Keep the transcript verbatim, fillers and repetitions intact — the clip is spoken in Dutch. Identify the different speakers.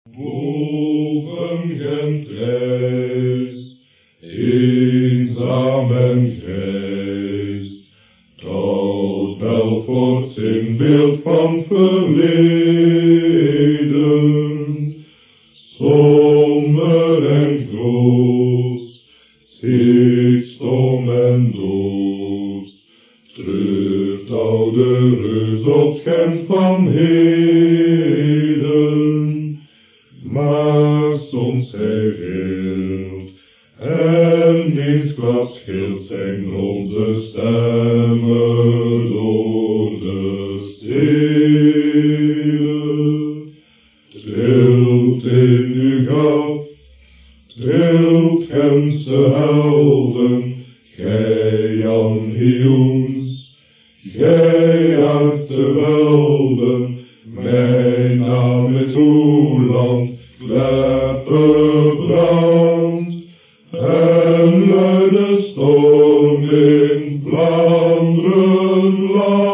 Speaker 1: Boven Gent rijst, eenzaam en grijs, trouwt Belfort zijn beeld van verleden. Somber en groot, steekstom en dood, treurt oude reus op Gent van heden. Maar soms hij rilt, en eensklaps scheelt zijn onze stemmen door de steden. Trilt in uw graf, trilt Gentse helden, gij Jan Hioens, gij uit de velden, mijn naam is Oeland, kleppenbrand, en luide storm in Vlaanderen land.